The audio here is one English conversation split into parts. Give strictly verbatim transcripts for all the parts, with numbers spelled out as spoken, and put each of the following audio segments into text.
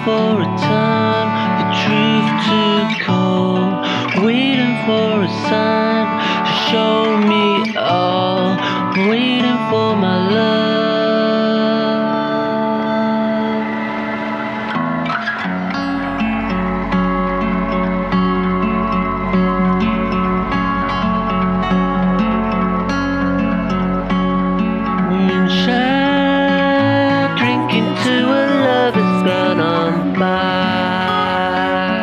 for a time, the truth to call, waiting for a sign to show me all, waiting for my love. Moonshine, drinking to a love that's gone on by.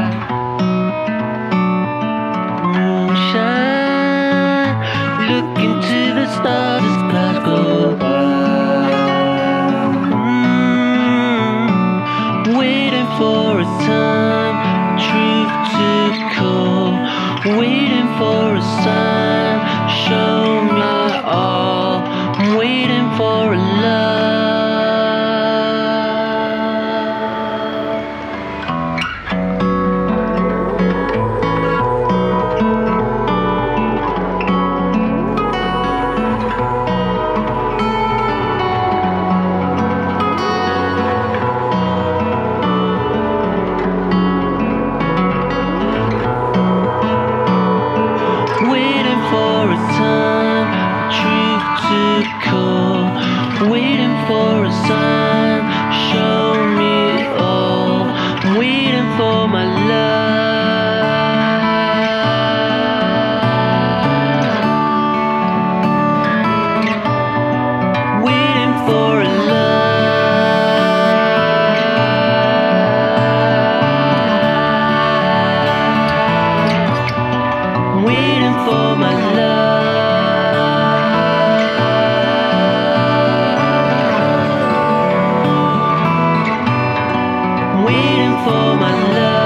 Moonshine, looking to the stars as clouds go by. Mm, waiting for a time, truth to call, waiting for a sign, show me all, I'm waiting for a love. Waiting for a time, truth to call, waiting for a sign, show me all, I'm waiting for my love. Waiting for a love. Waiting for my love. Waiting for my love.